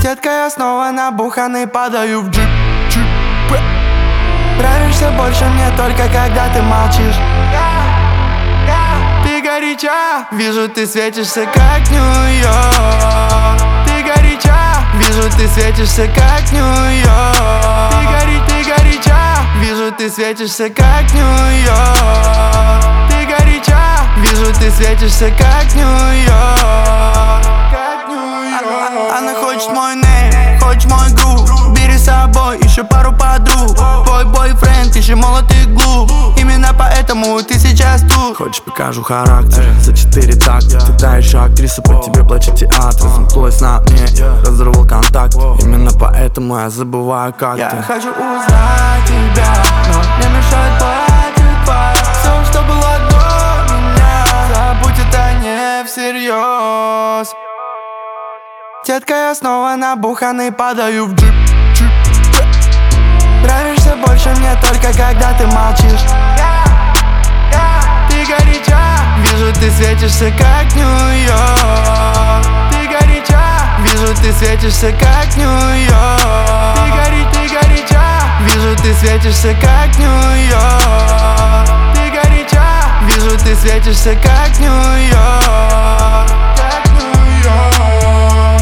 Детка, я снова набуханный, падаю в джип. Нравишься больше мне только когда ты молчишь. Ты горяча, вижу, ты светишься как Нью-Йорк. Ты горяча, вижу, ты светишься как Нью-Йорк. Ты горяча, вижу, ты светишься как Нью-Йорк. Ты горяча, вижу, ты светишься как Нью-Йорк. Она хочет мой нейм, хочет мой грув. Бери с собой еще пару подруг. Твой бойфренд еще молод и глуп. Именно поэтому ты сейчас тут. Хочешь, покажу характер за 4 такта. Ты та еще актриса, по тебе плачет театр. Замкнулась на мне, разорвал контакт. Именно поэтому я забываю, как Я ты. хочу узнать тебя, но мне мешает платье твое. Все, что было до меня, забудь, это не всерьез. Детка, я снова набуханный, падаю в джип. Нравишься больше мне только когда ты молчишь. Ты горяча, вижу, ты светишься как Нью-Йорк. Ты горяча, вижу, ты светишься как Нью-Йорк. Ты горяча, вижу, ты светишься как Нью-Йорк. Ты горяча, вижу, ты светишься как Нью-Йорк. Как Нью-Йорк.